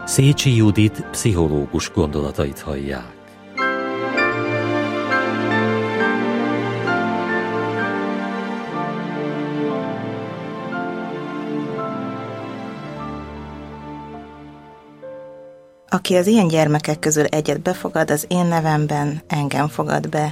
Szécsi Judit pszichológus gondolatait hallják. Aki az ilyen gyermekek közül egyet befogad, az én nevemben engem fogad be.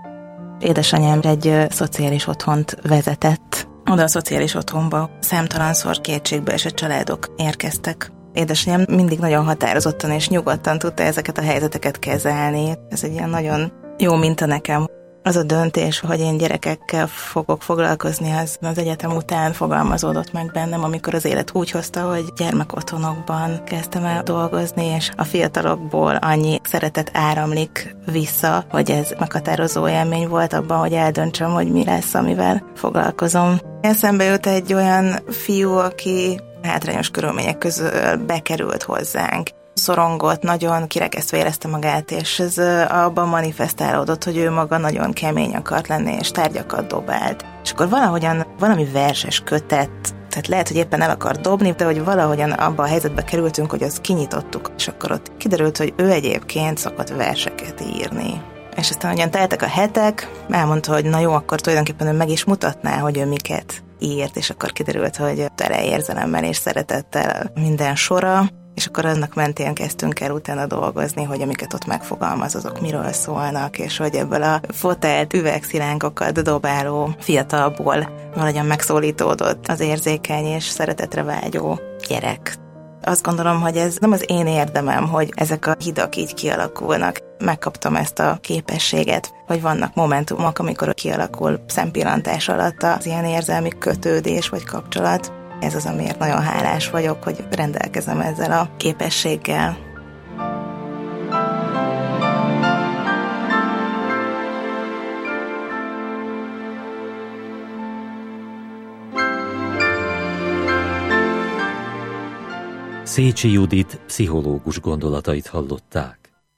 Édesanyám egy szociális otthont vezetett. Oda a szociális otthonba számtalanszor kétségbeesett családok érkeztek. Édesanyám mindig nagyon határozottan és nyugodtan tudta ezeket a helyzeteket kezelni. Ez egy ilyen nagyon jó minta nekem. Az a döntés, hogy én gyerekekkel fogok foglalkozni, az egyetem után fogalmazódott meg bennem, amikor az élet úgy hozta, hogy gyermekotthonokban kezdtem el dolgozni, és a fiatalokból annyi szeretet áramlik vissza, hogy ez meghatározó élmény volt abban, hogy eldöntsem, hogy mi lesz, amivel foglalkozom. Eszembe jut egy olyan fiú, aki hátrányos körülmények közül bekerült hozzánk. Szorongott, nagyon kirekesztve érezte magát, és ez abban manifestálódott, hogy ő maga nagyon kemény akart lenni, és tárgyakat dobált. És akkor valahogyan valami verses kötet, tehát lehet, hogy éppen el akar dobni, de hogy valahogyan abba a helyzetbe kerültünk, hogy azt kinyitottuk, és akkor ott kiderült, hogy ő egyébként szokott verseket írni. És aztán ugyan teltek a hetek, elmondta, hogy na jó, akkor tulajdonképpen ő meg is mutatná, hogy ő miket írt, és akkor kiderült, hogy tele érzelemmel és szeretettel minden sora, és akkor annak mentén kezdtünk el utána dolgozni, hogy amiket ott megfogalmaz, azok miről szólnak, és hogy ebből a fotelt üvegszilánkokat dobáló fiatalból valahogyan megszólítódott az érzékeny és szeretetre vágyó gyerek. Azt gondolom, hogy ez nem az én érdemem, hogy ezek a hidak így kialakulnak. Megkaptam ezt a képességet, hogy vannak momentumok, amikor kialakul szempillantás alatt az ilyen érzelmi kötődés vagy kapcsolat. Ez az, amiért nagyon hálás vagyok, hogy rendelkezem ezzel a képességgel. Szécsi Judit pszichológus gondolatait hallották.